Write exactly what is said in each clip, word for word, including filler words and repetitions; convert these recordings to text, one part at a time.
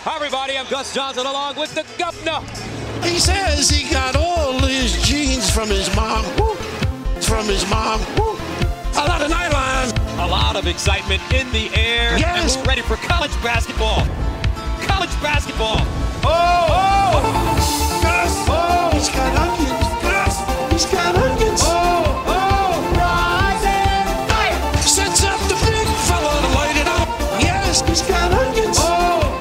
Hi, everybody. I'm Gus Johnson along with the governor. He says he got all his genes from his mom. Woo. From his mom. Woo. A lot of nylon. A lot of excitement in the air. Yes. And we're ready for college basketball. College basketball. Oh, oh. Gus. Oh. He's got onions. Gus. He's got onions. Oh, oh. Rise and fire. Sets up the big fella to light it up. Yes. He's got onions. Oh.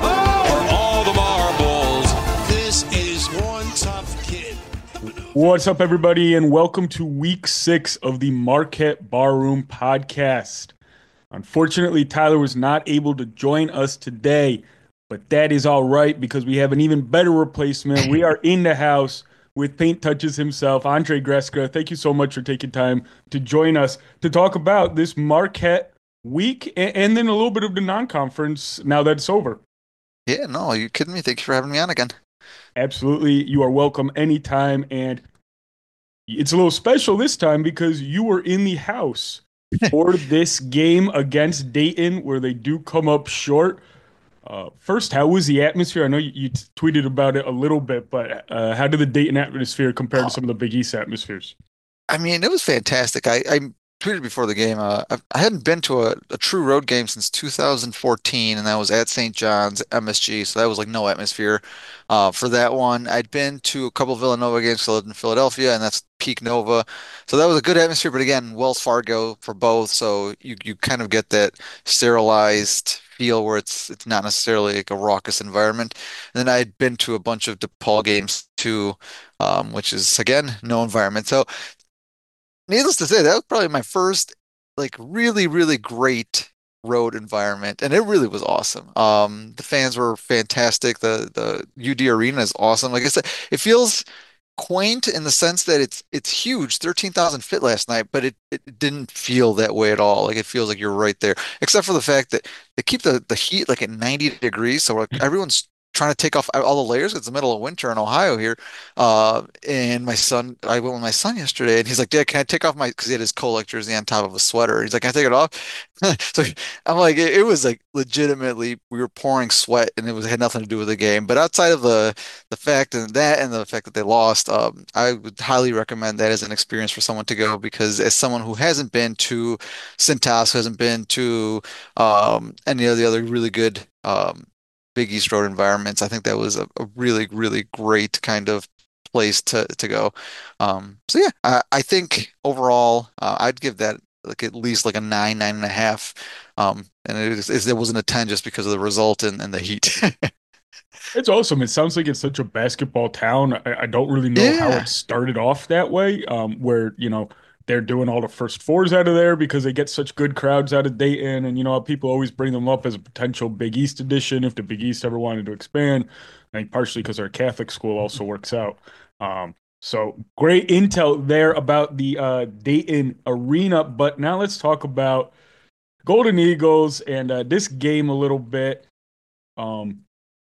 What's up, everybody, and welcome to week six of the Marquette Barroom podcast. Unfortunately, Tyler was not able to join us today, but that is all right because we have an even better replacement. We are in the house with Paint Touches himself, Andre Greska. Thank you so much for taking time to join us to talk about this Marquette week and, and then a little bit of the non-conference now that it's over. Yeah, no, are you kidding me? Thank you for having me on again. Absolutely. You are welcome anytime. And it's a little special this time because you were in the house for this game against Dayton where they do come up short. Uh, first, how was the atmosphere? I know you, you tweeted about it a little bit, but uh, how did the Dayton atmosphere compare to some of the Big East atmospheres? I mean, it was fantastic. I, I tweeted before the game. Uh, I, I hadn't been to a, a true road game since two thousand fourteen, and that was at Saint John's, M S G, so that was like no atmosphere uh, for that one. I'd been to a couple of Villanova games, so I lived in Philadelphia, and that's Peak Nova. So that was a good atmosphere, but again, Wells Fargo for both, so you, you kind of get that sterilized feel where it's it's not necessarily like a raucous environment. And then I'd been to a bunch of DePaul games too, um, which is, again, no environment. So needless to say, that was probably my first like really, really great road environment, and it really was awesome. Um, the fans were fantastic. The the U D Arena is awesome. Like I said, it feels quaint in the sense that it's it's huge, thirteen thousand fit last night, but it, it didn't feel that way at all. Like it feels like you're right there, except for the fact that they keep the, the heat like at ninety degrees, so like everyone's trying to take off all the layers. It's the middle of winter in Ohio here. Uh, and my son, I went with my son yesterday, and he's like, Dad, can I take off my, because he had his Kolek jersey on top of a sweater. He's like, can I take it off? So I'm like, it, it was like legitimately, we were pouring sweat, and it was it had nothing to do with the game. But outside of the the fact and that and the fact that they lost, um, I would highly recommend that as an experience for someone to go, because as someone who hasn't been to Cintas, who hasn't been to um, any of the other really good um, Big East Road environments, I think that was a, a really, really great kind of place to to go. Um, so yeah, I, I think overall, uh, I'd give that like at least like a nine, nine and a half. Um, and it, is, it wasn't a ten just because of the result and, and the heat. It's awesome. It sounds like it's such a basketball town. I, I don't really know Yeah. how it started off that way, um, where, you know, they're doing all the first fours out of there because they get such good crowds out of Dayton. And, you know, people always bring them up as a potential Big East edition if the Big East ever wanted to expand. I think partially because our Catholic school also works out. Um, so great intel there about the uh, Dayton arena. But now let's talk about Golden Eagles and uh, this game a little bit. Um,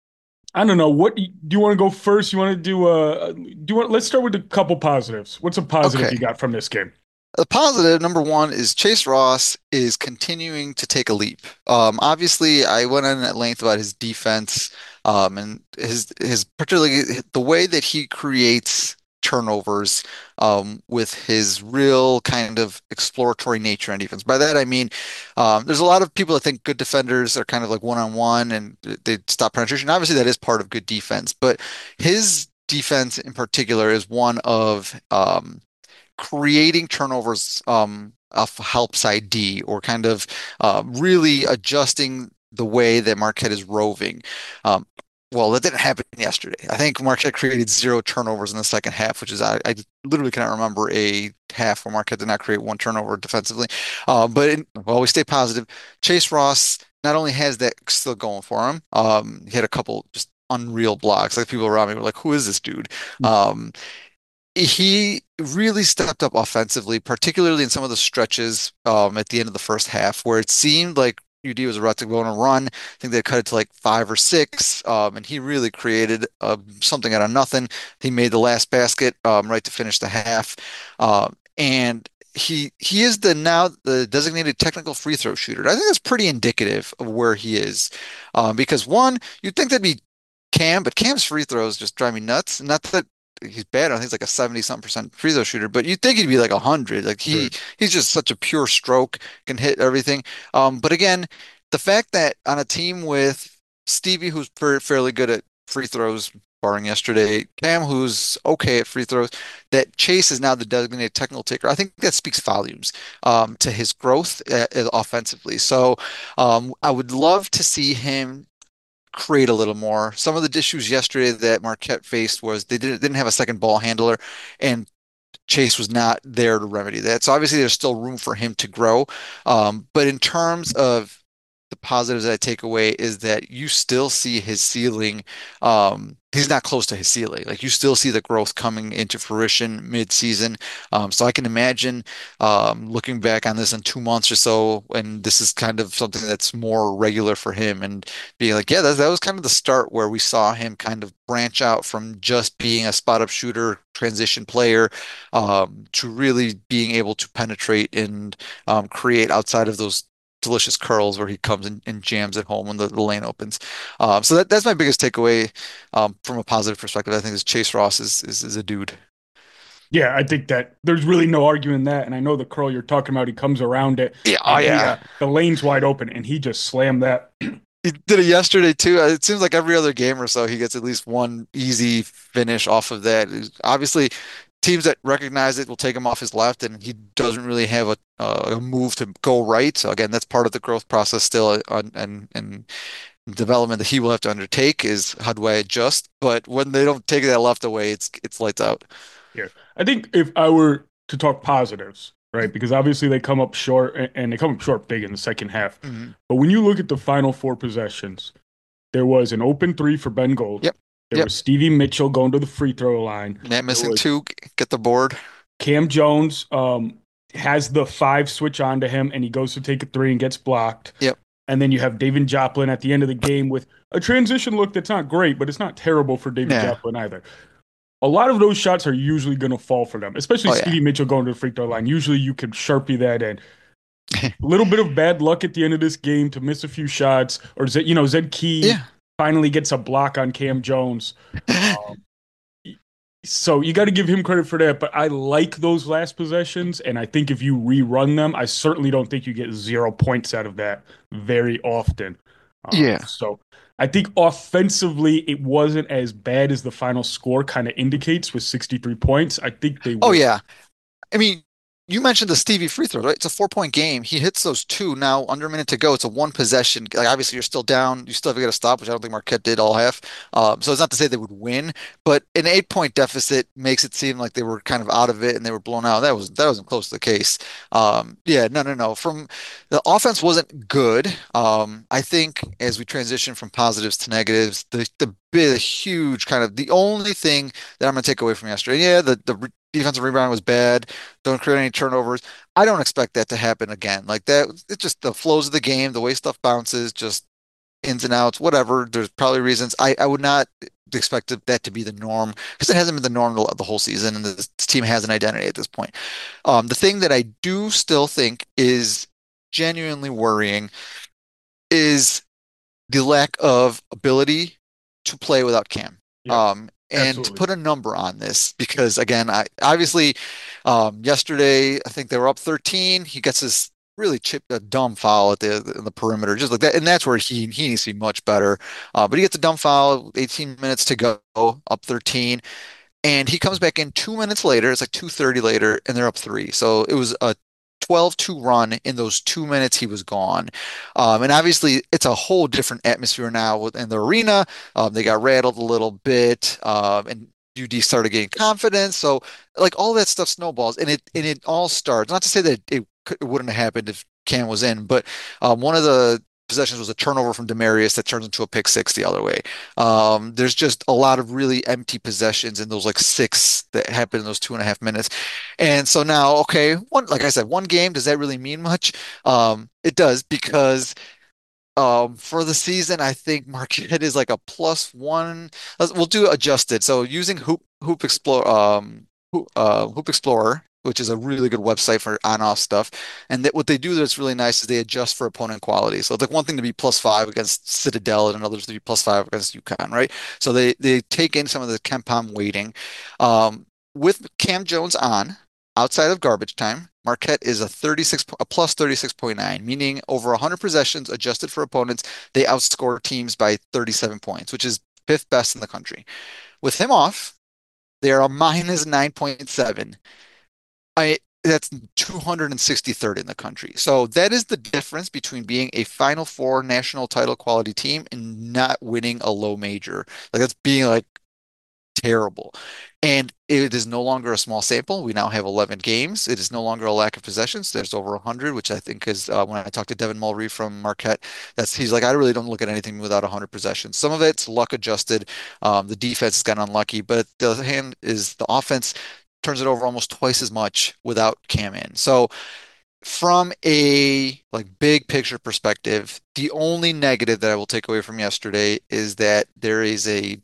I don't know. What do you want to go first? You want to do uh do you want let's start with a couple positives. What's a positive Okay. you got from this game? The positive, number one, is Chase Ross is continuing to take a leap. Um, obviously, I went on at length about his defense, um, and his his particularly the way that he creates turnovers, um, with his real kind of exploratory nature on defense. By that I mean, um, there's a lot of people that think good defenders are kind of like one on one and they stop penetration. Obviously, that is part of good defense, but his defense in particular is one of um, creating turnovers um, off help side D, or kind of uh, really adjusting the way that Marquette is roving. Um, well, that didn't happen yesterday. I think Marquette created zero turnovers in the second half, which is I, I literally cannot remember a half where Marquette did not create one turnover defensively. Uh, but in, well, we stay positive. Chase Ross not only has that still going for him, um, he had a couple just unreal blocks. Like people around me were like, "Who is this dude?" Um, he really stepped up offensively, particularly in some of the stretches um, at the end of the first half, where it seemed like U D was about to go on a run. I think they cut it to like five or six, um, and he really created uh, something out of nothing. He made the last basket um, right to finish the half, uh, and he he is the now the designated technical free throw shooter. I think that's pretty indicative of where he is, um, because one, you'd think that'd be Cam, but Cam's free throws just drive me nuts. Not that he's bad. I think he's like a seventy something percent free throw shooter, but you'd think he'd be like a hundred. Like he Sure. he's just such a pure stroke, can hit everything. Um, but again, the fact that on a team with Stevie, who's fair- fairly good at free throws, barring yesterday, Cam, who's okay at free throws, that Chase is now the designated technical taker. I think that speaks volumes um, to his growth uh, uh, offensively. So um, I would love to see him create a little more. Some of the issues yesterday that Marquette faced was they didn't didn't have a second ball handler, and Chase was not there to remedy that. So obviously there's still room for him to grow. Um, but in terms of the positives that I take away is that you still see his ceiling. Um, he's not close to his ceiling. Like you still see the growth coming into fruition mid-season. Um, so I can imagine um, looking back on this in two months or so, and this is kind of something that's more regular for him, and being like, yeah, that, that was kind of the start where we saw him kind of branch out from just being a spot-up shooter, transition player, um, to really being able to penetrate and um, create outside of those delicious curls where he comes and, and jams at home when the, the lane opens. Um, so that, that's my biggest takeaway um, from a positive perspective. I think is Chase Ross is, is is a dude. Yeah, I think that there's really no arguing that. And I know the curl you're talking about, he comes around it Yeah, oh and he yeah. uh, the lane's wide open and he just slammed that. He did it yesterday too. Uh, It seems like every other game or so he gets at least one easy finish off of that. It's- Obviously, teams that recognize it will take him off his left, and he doesn't really have a, uh, a move to go right. So again, that's part of the growth process still, uh, on, and and development that he will have to undertake is how do I adjust? But when they don't take that left away, it's it's lights out. Yeah. I think if I were to talk positives, right, because obviously they come up short and, and they come up short big in the second half. Mhm. But when you look at the final four possessions, there was an open three for Ben Gold. Yep. There Yep. was Stevie Mitchell going to the free throw line. Net There missing was two, get the board. Cam Jones um, has the five switch on to him and he goes to take a three and gets blocked. Yep. And then you have David Joplin at the end of the game with a transition look that's not great, but it's not terrible for David Yeah. Joplin either. A lot of those shots are usually going to fall for them, especially Oh yeah. Stevie Mitchell going to the free throw line. Usually you can sharpie that in. A little bit of bad luck at the end of this game to miss a few shots, or Zed, you know, Zed Key Yeah. finally gets a block on Cam Jones. Um, so you got to give him credit for that. But I like those last possessions, and I think if you rerun them, I certainly don't think you get zero points out of that very often. Um, Yeah. so I think offensively, it wasn't as bad as the final score kind of indicates with sixty-three points. I think they Oh were. yeah. I mean, you mentioned the Stevie free throw, right? It's a four point game. He hits those two now under a minute to go. It's a one possession. Like obviously, you're still down. You still have to get a stop, which I don't think Marquette did all half. Um, so it's not to say they would win, but an eight point deficit makes it seem like they were kind of out of it and they were blown out. That was that wasn't close to the case. Um, yeah, no, no, no. From the offense wasn't good. Um, I think as we transition from positives to negatives, the the big, huge kind of the only thing that I'm going to take away from yesterday, yeah, the the re- defensive rebound was bad. Don't create any turnovers. I don't expect that to happen again. Like that, it's just the flows of the game, the way stuff bounces, just ins and outs, whatever. There's probably reasons. I, I would not expect that to be the norm because it hasn't been the norm the, the whole season, and this team has an identity at this point. Um, the thing that I do still think is genuinely worrying is the lack of ability to play without Cam. Yeah, Um, and to absolutely. put a number on this, because again, I obviously um, yesterday I think they were up thirteen. He gets this really chipped a dumb foul at the in the perimeter, just like that, and that's where he he needs to be much better. Uh, but he gets a dumb foul, eighteen minutes to go, up thirteen. And he comes back in two minutes later. It's like two thirty later, and they're up three. So it was a twelve two run. In those two minutes, he was gone. Um, and obviously, it's a whole different atmosphere now in the arena. Um, they got rattled a little bit, um, and U D started getting confidence. So, like, all that stuff snowballs, and it and it all starts. Not to say that it, could, it wouldn't have happened if Cam was in, but um, one of the possessions was a turnover from Demarius that turns into a pick six the other way. Um, there's just a lot of really empty possessions in those like six that happened in those two and a half minutes. And so now, okay, one, like I said, one game, does that really mean much? Um, it does because um, for the season, I think Marquette is like a plus one. Let's- We'll do adjusted. So using Hoop Hoop Explorer, um, Hoop, uh, Hoop Explorer. which is a really good website for on-off stuff. And that what they do that's really nice is they adjust for opponent quality. So it's like one thing to be plus five against Citadel and another to be plus five against UConn, right? So they they take in some of the KenPom weighting. Um, with Cam Jones on, outside of garbage time, Marquette is a thirty-six a plus thirty-six point nine, meaning over one hundred possessions adjusted for opponents, they outscore teams by thirty-seven points, which is fifth best in the country. With him off, they are a minus nine point seven. I That's two hundred sixty-third in the country. So that is the difference between being a Final Four national title quality team and not winning a low major. Like that's being like terrible. And it is no longer a small sample. We now have eleven games. It is no longer a lack of possessions. There's over one hundred, which I think is uh, when I talked to Devin Mulry from Marquette, that's he's like, I really don't look at anything without one hundred possessions. Some of it's luck adjusted. Um, the defense has gotten unlucky, but the other hand is the offense turns it over almost twice as much without Cam in. So from a like big picture perspective, the only negative that I will take away from yesterday is that there is a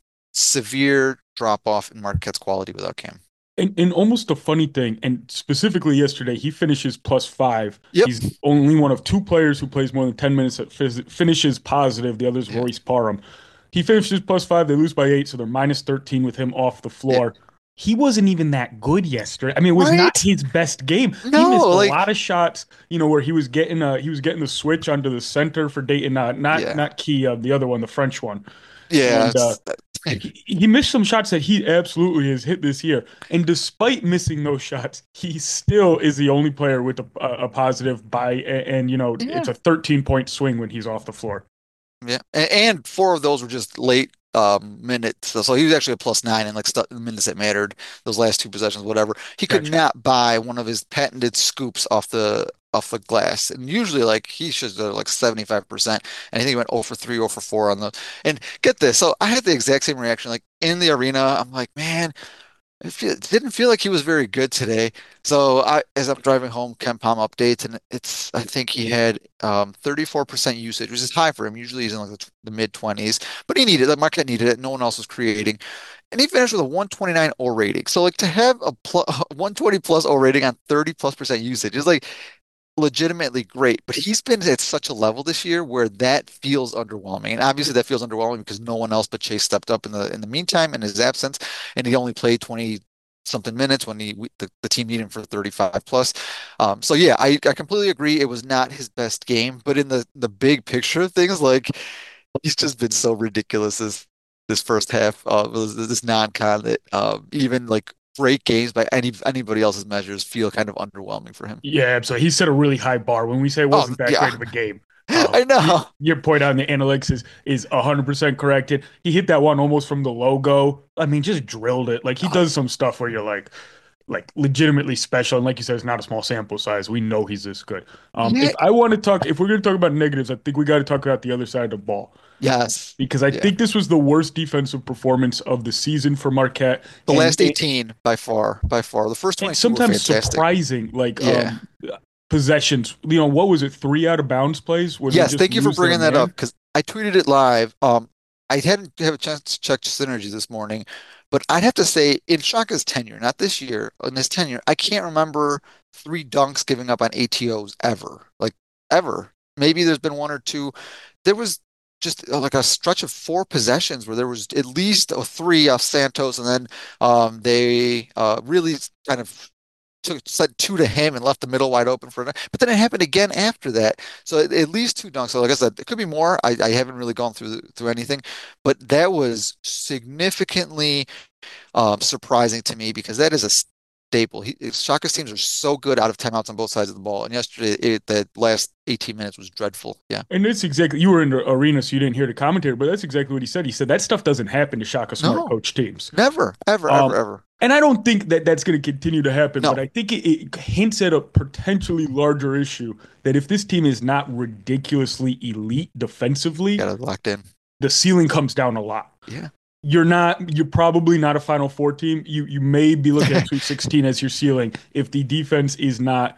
severe drop off in Marquette's quality without Cam. And, and almost a funny thing, and specifically yesterday, he finishes plus five. Yep. He's only one of two players who plays more than ten minutes that phys- finishes positive. The other is Yeah. Royce Parham. He finishes plus five. They lose by eight, so they're minus thirteen with him off the floor. Yeah. He wasn't even that good yesterday. I mean, it was not Right? his best game. He No, missed a like lot of shots, you know, where he was getting uh he was getting the switch onto the center for Dayton, uh, not yeah. not Key, uh, the other one, the French one. Yeah, And uh it's, he, he missed some shots that he absolutely has hit this year. And despite missing those shots, he still is the only player with a, a positive by, and, and, you know, yeah. it's a thirteen point swing when he's off the floor. Yeah, and, and four of those were just late um minutes. So, so he was actually a plus nine in like st minutes that mattered. Those last two possessions, whatever. He could Gotcha. not buy one of his patented scoops off the off the glass. And usually, like he should have like seventy-five percent. And I think he went zero for three, zero for four on the. And get this. So I had the exact same reaction. Like in the arena, I'm like, man. It, feel, it didn't feel like he was very good today. So I, as I'm driving home, KenPom updates, and it's I think he had um, thirty-four percent usage, which is high for him. Usually he's in like the, the mid twenties, but he needed it. Marquette needed it. No one else was creating, and he finished with a one twenty-nine O rating. So like to have a plus, one twenty plus O rating on thirty plus percent usage is like legitimately great, but he's been at such a level this year where that feels underwhelming. And obviously that feels underwhelming because no one else but Chase stepped up in the in the meantime in his absence, and he only played twenty something minutes when he the, the team needed him for thirty-five plus. Um, so yeah, I, I completely agree. It was not his best game, but in the the big picture of things, like he's just been so ridiculous this this first half of uh, this non-con that um, even like great games by any anybody else's measures feel kind of underwhelming for him. Yeah, so he set a really high bar when we say it Oh, wasn't that great yeah. of a game. Uh, I know. your point on the analytics is is one hundred percent corrected. He hit that one almost from the logo. I mean, just drilled it. Like he Oh, does some stuff where you're like, like legitimately special. And like you said, it's not a small sample size. We know he's this good. Um, yeah. if I want to talk, if we're going to talk about negatives, I think we got to talk about the other side of the ball Yes. because I Yeah. think this was the worst defensive performance of the season for Marquette, The and last it, eighteen by far, by far. The first and twenty-two were sometimes fantastic. surprising. Like Yeah. um, possessions. You know, what was it? Three out of bounds plays when they Yes, just thank you for lose their bringing that up man. because I tweeted it live. Um, I hadn't have a chance to check Synergy this morning, but I'd have to say in Shaka's tenure, not this year, in his tenure, I can't remember three dunks giving up on A T Os ever. Like ever. Maybe there's been one or two. There was just uh, like a stretch of four possessions where there was at least a three off Santos, and then um, they uh, really kind of took sent two to him and left the middle wide open for it. But then it happened again after that. So at, at least two dunks. So like I said, it could be more. I, I haven't really gone through through anything, but that was significantly um, surprising to me because that is a staple. He, Shaka's teams are so good out of timeouts on both sides of the ball, and yesterday it, the last eighteen minutes was dreadful. Yeah. And it's exactly, you were in the arena, so you didn't hear the commentator, but that's exactly what he said. He said that stuff doesn't happen to Shaka Smart No, coach teams. never, ever, ever, Um, ever. and I don't think that that's going to continue to happen, but No, I think it, it hints at a potentially larger issue that if this team is not ridiculously elite defensively, got it locked in. the ceiling comes down a lot. Yeah. You're not, you're probably not a Final Four team. You you may be looking at Sweet sixteen as your ceiling if the defense is not,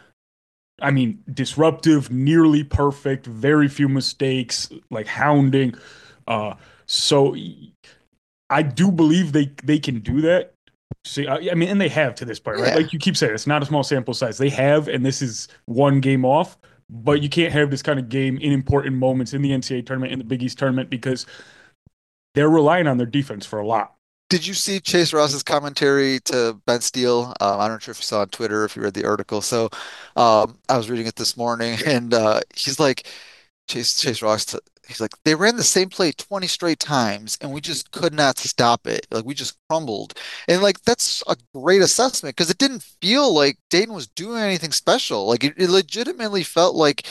I mean, disruptive, nearly perfect, very few mistakes, like hounding. Uh, so I do believe they they can do that. See, uh, I mean, and they have to this point, right? Yeah. Like you keep saying, it's not a small sample size. They have, and this is one game off. But you can't have this kind of game in important moments in the N C double A tournament, in the Big East tournament, because they're relying on their defense for a lot. Did you see Chase Ross's commentary to Ben Steele? Um, I'm not sure if you saw on Twitter, if you read the article. So um, I was reading it this morning, and uh, he's like, Chase Chase Ross, t- he's like, they ran the same play twenty straight times, and we just could not stop it. Like we just crumbled. And like that's a great assessment because it didn't feel like Dayton was doing anything special. Like it, it legitimately felt like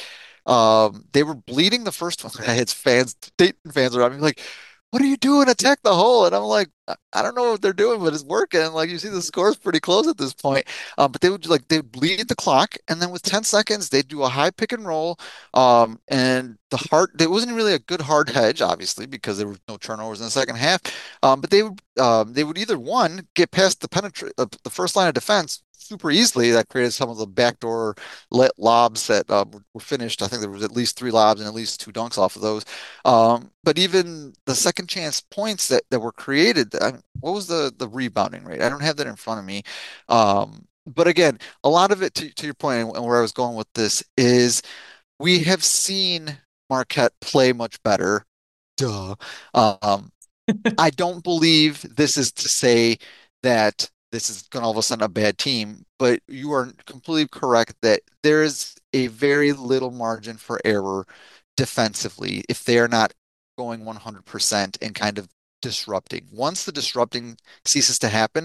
um, they were bleeding the first one. I had fans, Dayton fans around me like, what are you doing? Attack the hole. And I'm like, I I don't know what they're doing, but it's working. Like you see the score's pretty close at this point. Um, but they would like they would bleed the clock, and then with ten seconds, they'd do a high pick and roll. Um, and the hard there wasn't really a good hard hedge, obviously, because there were no turnovers in the second half. Um, but they would um, they would either one get past the penetrate uh, the first line of defense super easily. That created some of the backdoor let lobs that uh, were were finished. I think there was at least three lobs and at least two dunks off of those. Um, but even the second chance points that, that were created, I mean, what was the the rebounding rate? I don't have that in front of me. Um, but again, a lot of it to, to your point and where I was going with this is we have seen Marquette play much better. Duh. Um, I don't believe this is to say that this is going to all of a sudden a bad team, but you are completely correct that there is a very little margin for error defensively if they are not going one hundred percent and kind of disrupting. Once the disrupting ceases to happen,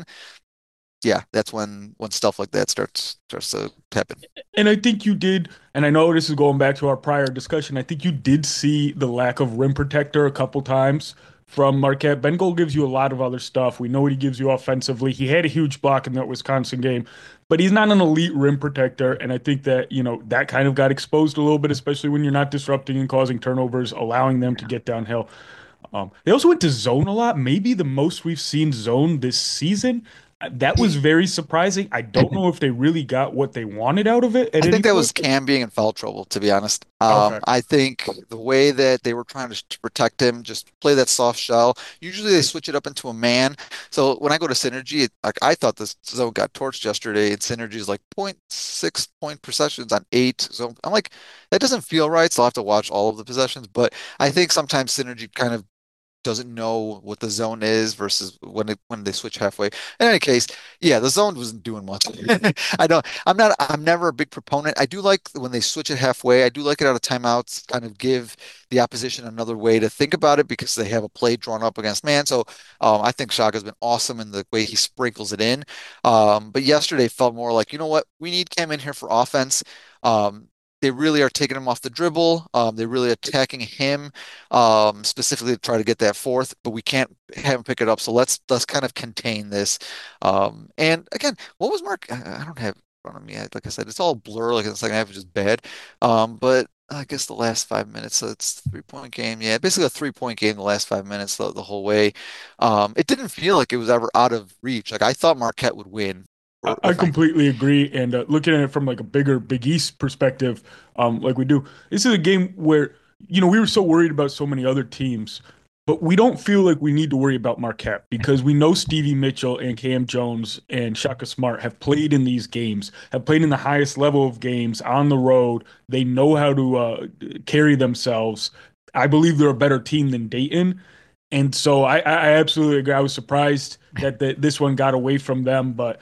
yeah, that's when when stuff like that starts starts to happen. And I think you did, and I know this is going back to our prior discussion. I think you did see the lack of rim protector a couple times from Marquette. Ben Gold gives you a lot of other stuff. We know what he gives you offensively. He had a huge block in that Wisconsin game, but he's not an elite rim protector. And I think that, you know, that kind of got exposed a little bit, especially when you're not disrupting and causing turnovers, allowing them to Yeah. get downhill. Um, they also went to zone a lot, maybe the most we've seen zone this season. Uh, That was very surprising. I don't know if they really got what they wanted out of it at I any think that point. was Cam being in foul trouble, to be honest. Um, Okay. I think the way that they were trying to, to protect him, just play that soft shell. Usually they switch it up into a man. So when I go to Synergy, it, like I thought this zone got torched yesterday, and Synergy is like point six point possessions on eight. So I'm like, that doesn't feel right. So I'll have to watch all of the possessions. But I think sometimes Synergy kind of doesn't know what the zone is versus when it when they switch halfway. In any case, yeah, the zone wasn't doing much. I don't. I'm not. I'm never a big proponent. I do like when they switch it halfway. I do like it out of timeouts, kind of give the opposition another way to think about it because they have a play drawn up against man. So um, I think Shaka's been awesome in the way he sprinkles it in. Um, but yesterday felt more like, you know what, we need Cam in here for offense. Um, they really are taking him off the dribble. Um, they're really attacking him um, specifically to try to get that fourth, but we can't have him pick it up. So let's let's kind of contain this. Um, and again, what was Mark? I I don't have it in front of me. I- Like I said, it's all blur. Like the second half is just bad. Um, but I guess the last five minutes, so it's a three point game. Yeah, basically a three point game the last five minutes the, the whole way. Um, it didn't feel like it was ever out of reach. Like I thought Marquette would win. I Or I if I, completely agree. And uh, looking at it from like a bigger Big East perspective, um, like we do, this is a game where, you know, we were so worried about so many other teams, but we don't feel like we need to worry about Marquette because we know Stevie Mitchell and Cam Jones and Shaka Smart have played in these games, have played in the highest level of games on the road. They know how to uh, carry themselves. I believe they're a better team than Dayton. And so I, I absolutely agree. I was surprised that the, this one got away from them, but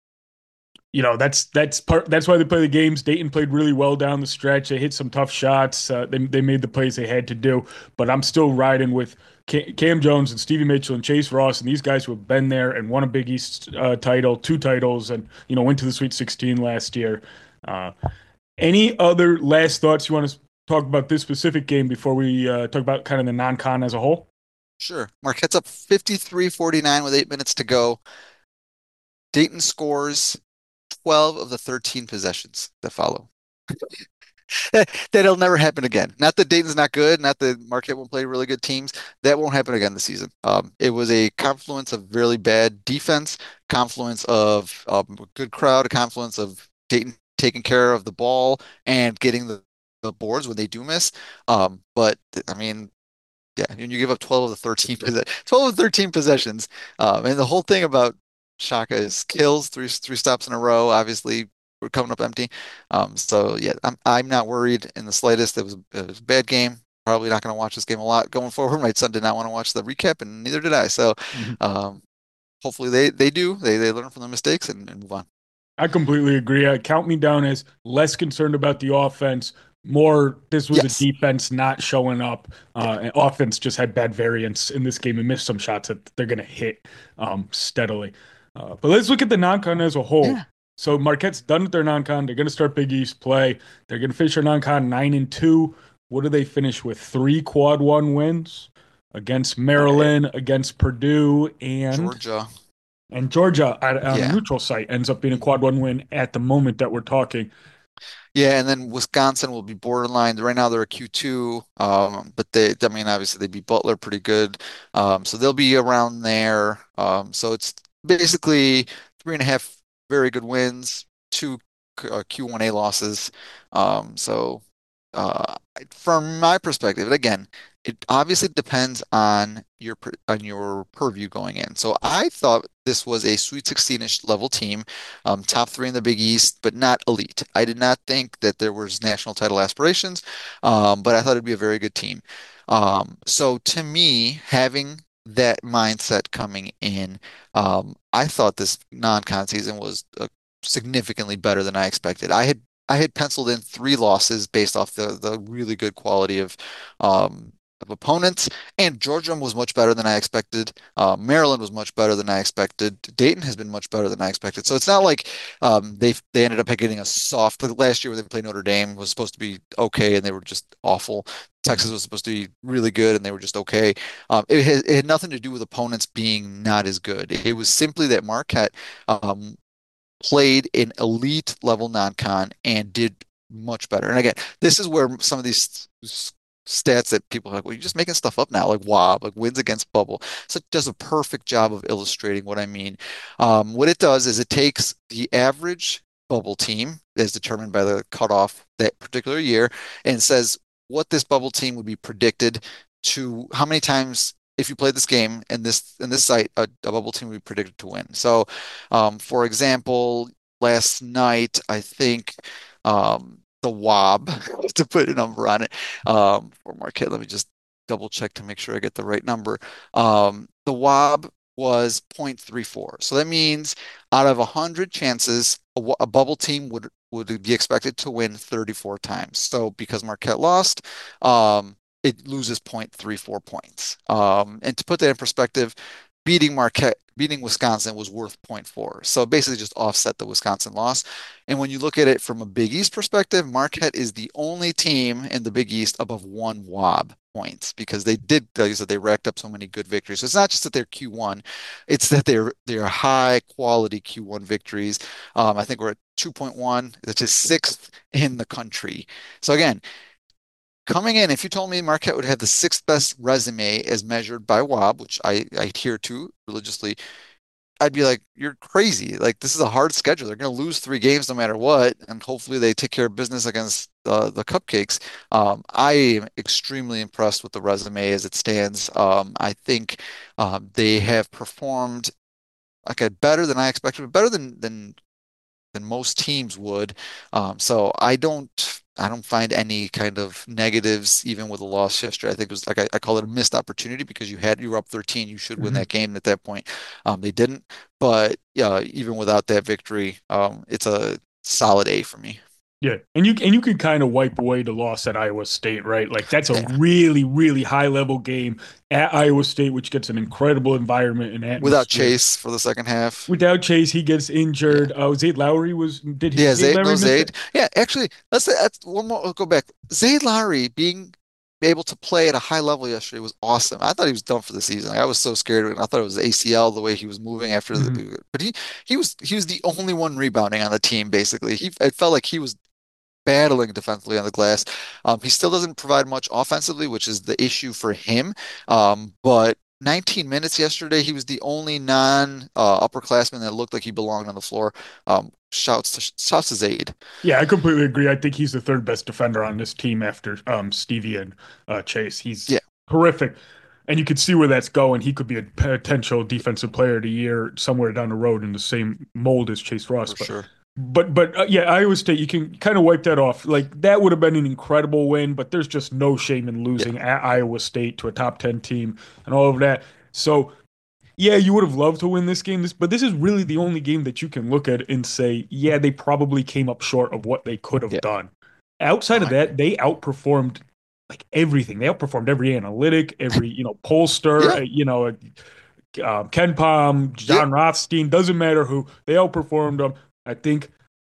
you know that's that's part that's why they play the games. Dayton played really well down the stretch. They hit some tough shots. Uh, they they made the plays they had to do. But I'm still riding with Cam Jones and Stevie Mitchell and Chase Ross and these guys who have been there and won a Big East uh, title, two titles, and you know went to the Sweet sixteen last year. Uh, any other last thoughts you want to talk about this specific game before we uh, talk about kind of the non-con as a whole? sure, Marquette's up fifty-three forty-nine with eight minutes to go. Dayton scores twelve of the thirteen possessions that follow. That'll never happen again. Not that Dayton's not good, not that Marquette won't play really good teams. That won't happen again this season. Um, it was a confluence of really bad defense, confluence of um, a good crowd, a confluence of Dayton taking care of the ball and getting the, the boards when they do miss. Um, but I mean, yeah, and you give up twelve of the thirteen, twelve of thirteen possessions. Um, and the whole thing about Shaka is kills, three three stops in a row. Obviously, we're coming up empty. Um, so yeah, I'm I'm not worried in the slightest. It was, it was a bad game. Probably not going to watch this game a lot going forward. My son did not want to watch the recap, and neither did I. So, Mhm. um, hopefully they they do. They they learn from their mistakes and, and move on. I completely agree. I count me down as less concerned about the offense. More, this was a Yes. defense not showing up. Uh, and offense just had bad variance in this game and missed some shots that they're going to hit um, steadily. Uh, but let's look at the non-con as a whole. Yeah. So Marquette's done with their non-con. They're going to start Big East play. They're going to finish their non-con nine and two. What do they finish with? Three quad one wins against Uh, Maryland, against Purdue, and Georgia. and Georgia at, on a Yeah. neutral site ends up being a quad one win at the moment that we're talking. Yeah, and then Wisconsin will be borderline. Right now they're a Q two, um, but they, I mean, obviously they beat Butler pretty good, um, so they'll be around there. Um, so it's basically three and a half very good wins, two uh, Q one A losses. Um, so uh, from my perspective, and again, it obviously depends on your per- on your purview going in. So I thought this was a Sweet sixteen-ish level team, um, top three in the Big East, but not elite. I did not think that there was national title aspirations, um, but I thought it'd be a very good team. Um, so to me, having that mindset coming in, um, I thought this non-con season was uh, significantly better than I expected. I had I had penciled in three losses based off the the really good quality of um, of opponents, and Georgia was much better than I expected. Uh, Maryland was much better than I expected. Dayton has been much better than I expected. So it's not like um, they they ended up getting a soft. Like last year when they played Notre Dame was supposed to be okay, and they were just awful. Texas was supposed to be really good, and they were just okay. Um, it, had, it had nothing to do with opponents being not as good. It was simply that Marquette um, played in elite level non-con and did much better. And again, this is where some of these stats that people are like, well, you're just making stuff up now, like W O B, like wins against bubble. So it does a perfect job of illustrating what I mean. Um, what it does is it takes the average bubble team as determined by the cutoff that particular year and says what this bubble team would be predicted to, how many times if you played this game and this in this site, a, a bubble team would be predicted to win. So um, for example, last night, I think um, the W O B, to put a number on it, um, for Marquette, let me just double check to make sure I get the right number. Um, the W O B was zero point three four. So that means out of one hundred chances, a, a bubble team would, would be expected to win thirty-four times. So because Marquette lost, um, it loses zero point three four points. Um, and to put that in perspective, beating Marquette, beating Wisconsin was worth zero point four. So it basically just offset the Wisconsin loss. And when you look at it from a Big East perspective, Marquette is the only team in the Big East above one W O B points because they did, like you said, they racked up so many good victories. So it's not just that they're Q one, it's that they're they're high quality Q one victories. Um, I think we're at two point one, which is sixth in the country. So again, coming in, if you told me Marquette would have the sixth best resume as measured by W O B, which I, I adhere to religiously, I'd be like, you're crazy. Like, this is a hard schedule. They're going to lose three games no matter what, and hopefully they take care of business against uh, the Cupcakes. Um, I am extremely impressed with the resume as it stands. Um, I think um, they have performed like a better than I expected, but better than than than most teams would. Um, so I don't I don't find any kind of negatives even with a loss yesterday. I think it was like I, I call it a missed opportunity because you had you were up thirteen, you should win Mhm. that game at that point. Um, they didn't, but yeah, even without that victory, um, it's a solid A for me. Yeah, and you and you can kind of wipe away the loss at Iowa State, right? Like that's a Yeah, really, really high level game at Iowa State, which gets an incredible environment and without atmosphere. Chase for the second half. Without Chase, he gets Yeah. injured. Uh, Zade Lowry was did he, Yeah, Zade Zayd, no Lowry miss Zayd. it? Yeah, actually, let's say that's one more. Let's go back. Zayd Lowry being able to play at a high level yesterday was awesome. I thought he was done for the season. Like, I was so scared of it. I thought it was A C L the way he was moving after Mhm. the, but he he was he was the only one rebounding on the team basically. He it felt like he was battling defensively on the glass. Um, he still doesn't provide much offensively, which is the issue for him. Um, but nineteen minutes yesterday, he was the only non uh, upperclassman that looked like he belonged on the floor. Um, shouts to shouts to Zaid. Yeah, I completely agree. I think he's the third best defender on this team after um, Stevie and uh, Chase. He's Yeah. horrific. And you could see where that's going. He could be a potential defensive player of the year somewhere down the road in the same mold as Chase Ross. for But sure. but but uh, yeah, Iowa State, you can kind of wipe that off. Like that would have been an incredible win, but there's just no shame in Yeah. losing at Iowa State to a top ten team and all of that. So yeah, you would have loved to win this game, this, but this is really the only game that you can look at and say, yeah, they probably came up short of what they could have Yeah. done. No, Outside of I agree. that, they outperformed like everything. They outperformed every analytic, every, you know, pollster, Yeah. uh, you know, uh, Ken Palm, Yeah. John Rothstein, doesn't matter who, they outperformed them. I think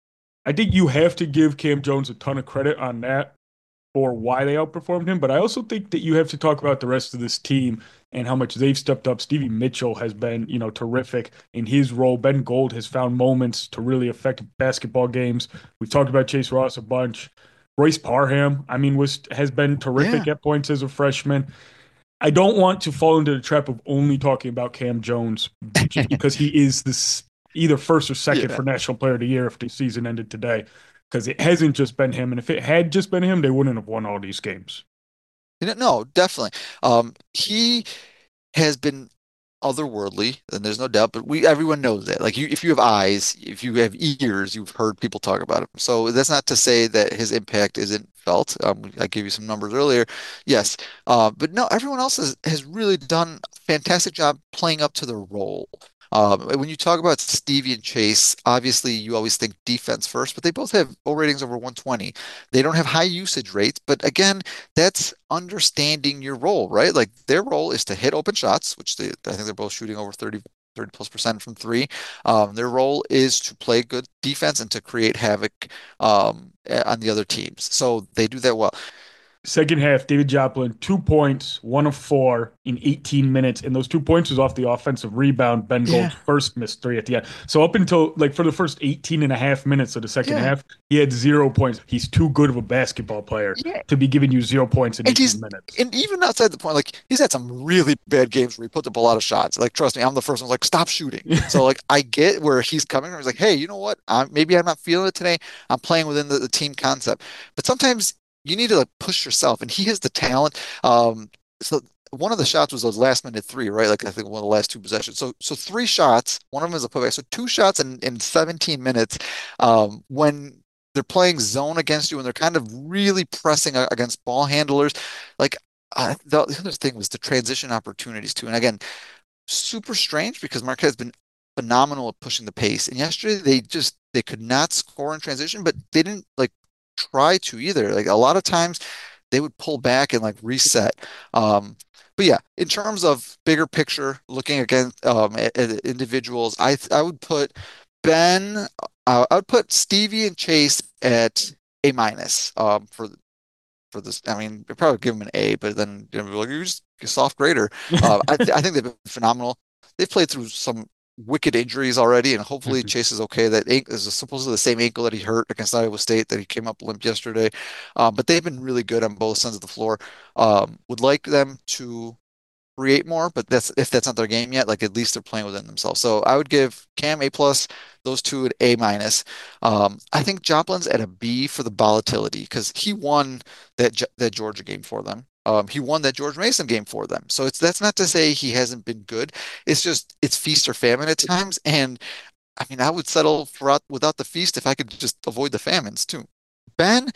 I think you have to give Cam Jones a ton of credit on that for why they outperformed him, but I also think that you have to talk about the rest of this team and how much they've stepped up. Stevie Mitchell has been, you know, terrific in his role. Ben Gold has found moments to really affect basketball games. We've talked about Chase Ross a bunch. Royce Parham, I mean, was has been terrific Yeah. at points as a freshman. I don't want to fall into the trap of only talking about Cam Jones just because he is this either first or second Yeah. for National Player of the Year if the season ended today. Because it hasn't just been him, and if it had just been him, they wouldn't have won all these games. You know, no, definitely. Um, he has been otherworldly, and there's no doubt, but we everyone knows that. Like you if you have eyes, if you have ears, you've heard people talk about him. So that's not to say that his impact isn't felt. Um, I gave you some numbers earlier. Yes. Uh, but no, everyone else has, has really done a fantastic job playing up to the role. Um, when you talk about Stevie and Chase, obviously you always think defense first, but they both have O ratings over one twenty. They don't have high usage rates, but again, that's understanding your role, right? Like their role is to hit open shots, which they, I think they're both shooting over thirty, thirty plus percent from three. Um, their role is to play good defense and to create havoc um, on the other teams. So they do that well. Second half, David Joplin, two points, one of four in eighteen minutes. And those two points was off the offensive rebound. Ben Yeah, Gold's first missed three at the end. So up until like for the first eighteen and a half minutes of the second yeah, half, he had zero points. He's too good of a basketball player yeah. to be giving you zero points in And he's eighteen minutes. and even outside the point, like he's had some really bad games where he puts up a lot of shots. Like, trust me, I'm the first one like, stop shooting. So like I get where he's coming from. He's like, hey, you know what? I'm, maybe I'm not feeling it today. I'm playing within the, the team concept. But sometimes you need to like push yourself, and he has the talent. Um, so one of the shots was those last minute three, right? Like I think one of the last two possessions. So so three shots, one of them is a putback. So two shots in, in seventeen minutes. Um, when they're playing zone against you and they're kind of really pressing a- against ball handlers. Like uh, the, the other thing was the transition opportunities too. And again, super strange because Marquette has been phenomenal at pushing the pace. And yesterday they just they could not score in transition, but they didn't like try to either. Like a lot of times they would pull back and like reset. Um, but yeah, in terms of bigger picture, looking again um, at, at individuals, I I would put Ben, uh, I would put Stevie and Chase at A minus um, for for this. I mean, I'd probably give them an A, but then you know, like you're just a soft grader. Uh, I th I think they've been phenomenal. They've played through some wicked injuries already, and hopefully Chase is okay. That ankle is supposedly the same ankle that he hurt against Iowa State that he came up limp yesterday. Um, but they've been really good on both sides of the floor. Um, would like them to create more, but that's if that's not their game yet, like at least they're playing within themselves. So I would give Cam A plus, those two at A minus. Um, I think Joplin's at a B for the volatility because he won that Ge- that Georgia game for them. Um, he won that George Mason game for them. So it's that's not to say he hasn't been good. It's just it's feast or famine at times. And I mean, I would settle for without the feast if I could just avoid the famines too. Ben,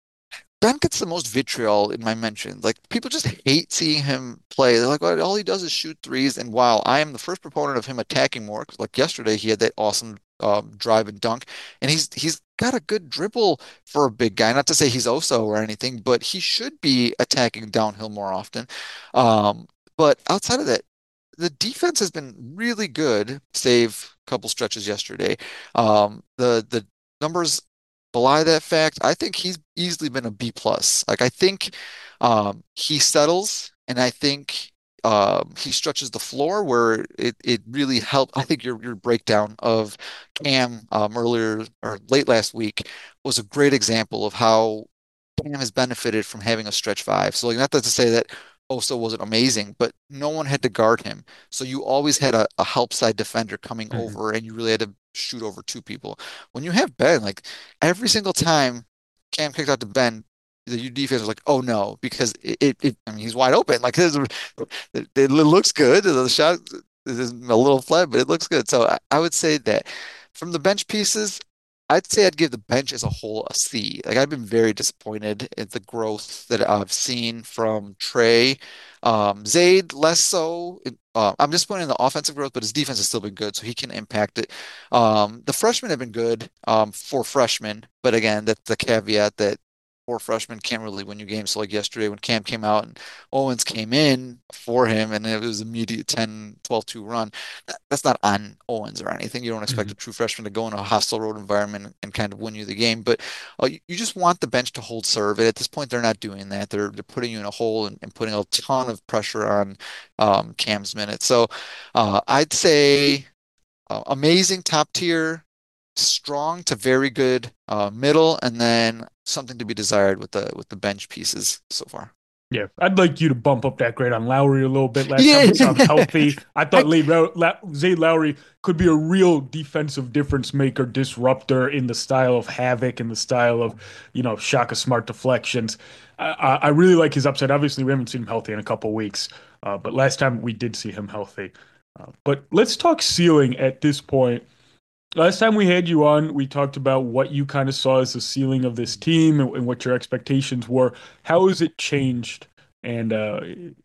Ben gets the most vitriol in my mention. Like people just hate seeing him play. They're like, well, all he does is shoot threes. And while I am the first proponent of him attacking more, 'cause like yesterday he had that awesome um, drive and dunk, and he's he's got a good dribble for a big guy. Not to say he's Oso or anything, but he should be attacking downhill more often. Um, but outside of that, the defense has been really good, save a couple stretches yesterday. Um, the the numbers belie that fact. I think he's easily been a B plus. Like I think um, he settles, and I think um, he stretches the floor where it, it really helped. I think your your breakdown of Cam um, earlier or late last week was a great example of how Cam has benefited from having a stretch five. So like not that to say that Oso wasn't amazing, but no one had to guard him. So you always had a, a help side defender coming Mhm. over and you really had to shoot over two people. When you have Ben, like every single time Cam kicked out to Ben, the U defense was like, oh no, because it, it, it I mean, he's wide open. Like this, it, it looks good. The shot is a little flat, but it looks good. So I, I would say that from the bench pieces, I'd say I'd give the bench as a whole a C. Like I've been very disappointed at the growth that I've seen from Trey. Um, Zayd less so. Uh, I'm disappointed in the offensive growth, but his defense has still been good, so he can impact it. Um, the freshmen have been good um, for freshmen, but again, that's the caveat that four freshmen can't really win you games. So like yesterday when Cam came out and Owens came in for him and it was immediate ten, twelve two run. That's not on Owens or anything. You don't expect Mhm. a true freshman to go in a hostile road environment and kind of win you the game. But uh, you, you just want the bench to hold serve. And at this point, they're not doing that. They're they're putting you in a hole and, and putting a ton of pressure on um, Cam's minutes. So uh, I'd say uh, amazing top tier, strong to very good uh, middle, and then something to be desired with the with the bench pieces so far. Yeah, I'd like you to bump up that grade on Lowry a little bit. Last time Yeah, we saw him healthy, I I thought Lay- La- Zay Lowry could be a real defensive difference maker, disruptor in the style of Havoc, in the style of, you know, Shaka Smart deflections. I, I I really like his upside. Obviously, we haven't seen him healthy in a couple weeks, uh, but last time we did see him healthy. Uh, but let's talk ceiling at this point. Last time we had you on, we talked about what you kind of saw as the ceiling of this team and, and what your expectations were. How has it changed and uh,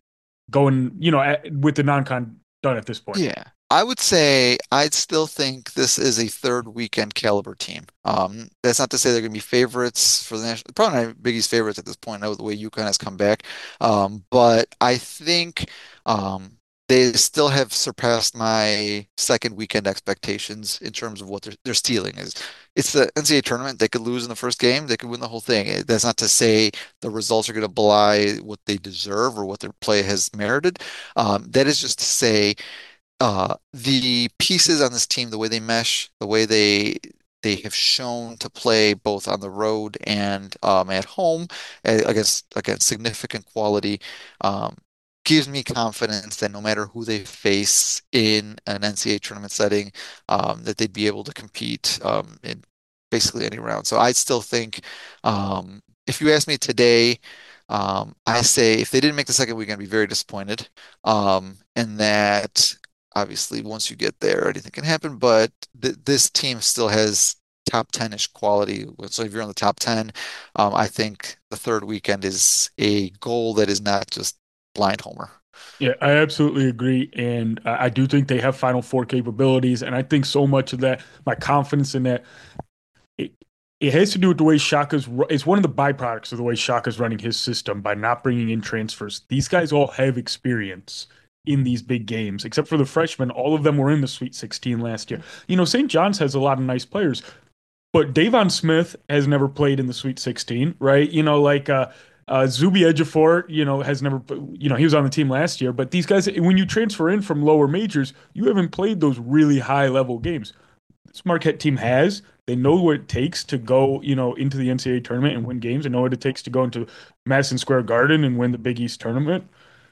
going, you know, at, with the non-con done at this point? Yeah, I would say I'd still think this is a third weekend caliber team. Um, that's not to say they're going to be favorites for the national. Probably not Big East favorites at this point. I know the way UConn has come back, um, but I think um, they still have surpassed my second weekend expectations in terms of what their their stealing is. It's the N C double A tournament. They could lose in the first game. They could win the whole thing. Eh, That's not to say the results are going to belie what they deserve or what their play has merited. Um, that is just to say uh, the pieces on this team, the way they mesh, the way they they have shown to play both on the road and um, at home uh, against against significant quality, um, gives me confidence that no matter who they face in an N C double A tournament setting, um, that they'd be able to compete um, in basically any round. So I still think, um, if you ask me today, um, I say if they didn't make the second weekend, I'd be very disappointed. Um, and that obviously once you get there, anything can happen. But th this team still has top ten-ish quality. So if you're on the top ten, um, I think the third weekend is a goal that is not just blind homer. Yeah, I absolutely agree. And I I do think they have Final Four capabilities. And I think so much of that, my confidence in that, it, it has to do with the way Shaka's, ru- it's one of the byproducts of the way Shaka's running his system by not bringing in transfers. These guys all have experience in these big games, except for the freshmen. All of them were in the Sweet sixteen last year. You know, Saint John's has a lot of nice players, but Davon Smith has never played in the Sweet sixteen, right? You know, like uh, uh, Zuby Ejiofor, you know, has never, you know, he was on the team last year. But these guys, when you transfer in from lower majors, you haven't played those really high level games. This Marquette team has. They know what it takes to go, you know, into the N C double A tournament and win games. They know what it takes to go into Madison Square Garden and win the Big East tournament.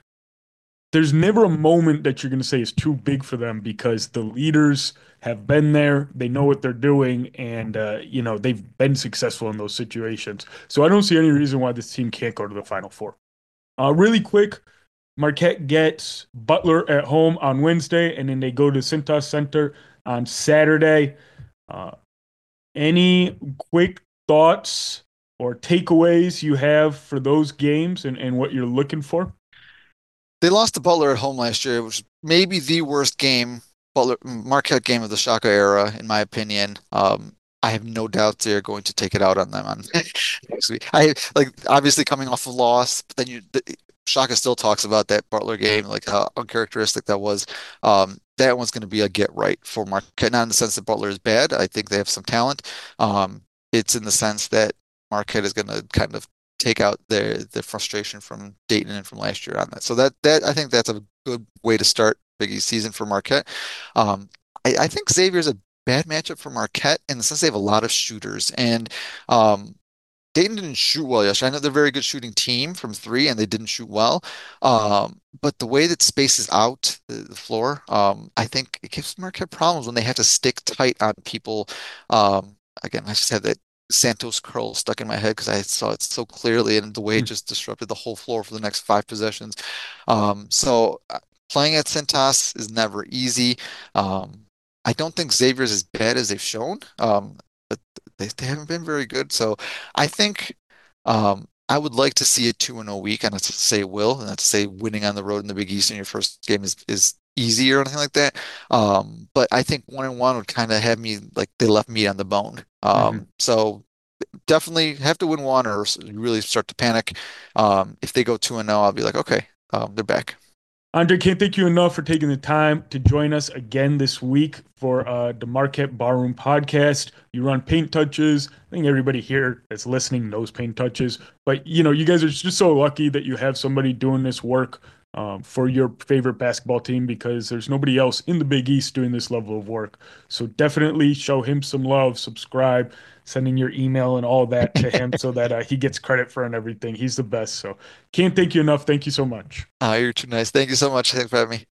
There's never a moment that you're going to say is too big for them because the leaders have been there, they know what they're doing, and uh, you know they've been successful in those situations. So I don't see any reason why this team can't go to the Final Four. Uh, really quick, Marquette gets Butler at home on Wednesday, and then they go to Cintas Center on Saturday. Uh, any quick thoughts or takeaways you have for those games and, and what you're looking for? They lost to Butler at home last year, which was maybe the worst game, Butler Marquette game of the Shaka era, in my opinion. Um, I have no doubt they're going to take it out on them on next week. I like obviously coming off a loss, but then you the, Shaka still talks about that Butler game, like how uncharacteristic that was. Um, that one's going to be a get right for Marquette, not in the sense that Butler is bad. I think they have some talent. Um, it's in the sense that Marquette is going to kind of take out the the frustration from Dayton and from last year on that. So that that I think that's a good way to start Big East season for Marquette. Um, I, I think Xavier's a bad matchup for Marquette in the sense they have a lot of shooters and um, Dayton didn't shoot well yesterday. I know they're a very good shooting team from three, and they didn't shoot well. Um, but the way that spaces out the, the floor, um, I think it gives Marquette problems when they have to stick tight on people. Um, again, I just had that Santos curl stuck in my head because I saw it so clearly and the way it Mm. just disrupted the whole floor for the next five possessions. Um, so uh, playing at Cintas is never easy. Um, I don't think Xavier's as bad as they've shown, um, but they, they haven't been very good. So I think um, I would like to see a two and oh week, and not to say will, and not to say winning on the road in the Big East in your first game is is easy or anything like that. Um, but I think one and one would kind of have me like they left meat on the bone. Mhm. Um, so definitely have to win one or really start to panic. Um, if they go two and zero, I'll be like, okay, um, they're back. Andre, can't thank you enough for taking the time to join us again this week for uh, the Marquette Barroom podcast. You run Paint Touches. I think everybody here that's listening knows Paint Touches, but you know, you guys are just so lucky that you have somebody doing this work um, for your favorite basketball team because there's nobody else in the Big East doing this level of work. So definitely show him some love, subscribe, sending your email and all that to him so that uh, he gets credit for and everything. He's the best. So can't thank you enough. Thank you so much. Uh, you're too nice. Thank you so much. Thanks for having me.